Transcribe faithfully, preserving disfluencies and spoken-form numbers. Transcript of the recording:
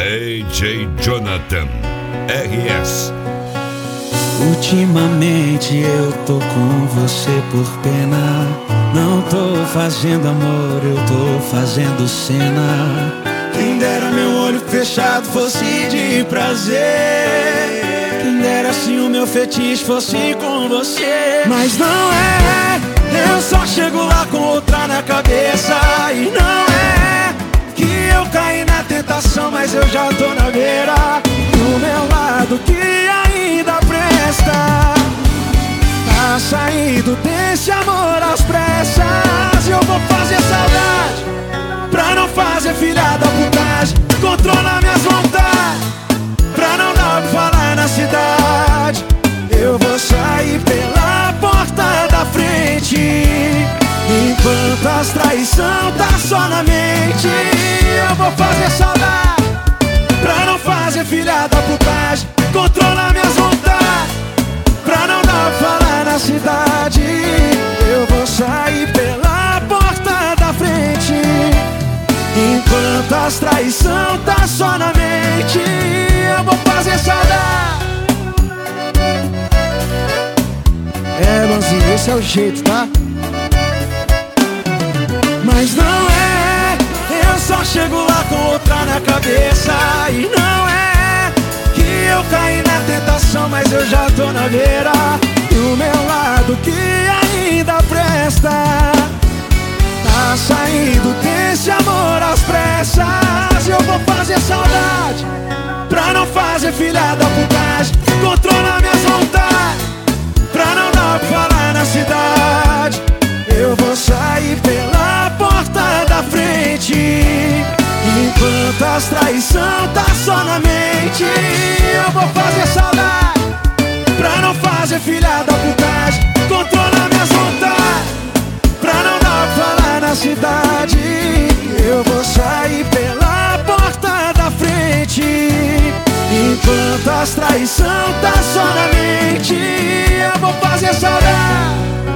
D J Jonathan R S. Ultimamente eu tô com você por pena. Não tô fazendo amor, eu tô fazendo cena. Quem dera meu olho fechado fosse de prazer. Quem dera se o meu fetiche fosse com você. Mas não é, eu só chego lá com outra na cabeça. E não é que eu caí na tentação, mas eu já tô na beira do meu lado que ainda presta. Tá saindo desse amor às pressas. Eu vou fazer saudade pra não fazer filha da putagem. Controlar minhas vontades pra não dar o que falar na cidade. Eu vou sair pela porta da frente, enquanto as traição tá só na mente. Eu vou fazer saudade pra não fazer filha da putagem. Controlar minhas vontades pra não dar o que falar na cidade. Eu vou sair pela porta da frente, enquanto as traição tá só na mente. Eu vou fazer saudade. É, Luanzinho, esse é o jeito, tá? Mas não é, eu só chego lá com outra na cabeça. E não é que eu caí na tentação, mas eu já tô na beira do meu lado que ainda presta. Tá saindo desse amor às pressas. Eu vou fazer saudade pra não fazer filha da putagem. Controlar minhas vontades pra não dar o que falar na cidade. Eu vou sair pela porta da frente, enquanto as traição tá só na mente. Eu vou fazer saudade pra não fazer filha da putagem. Controlar minhas vontades pra não dar o que falar na cidade. Eu vou sair pela porta da frente, enquanto as traição tá só na mente. Eu vou fazer saudade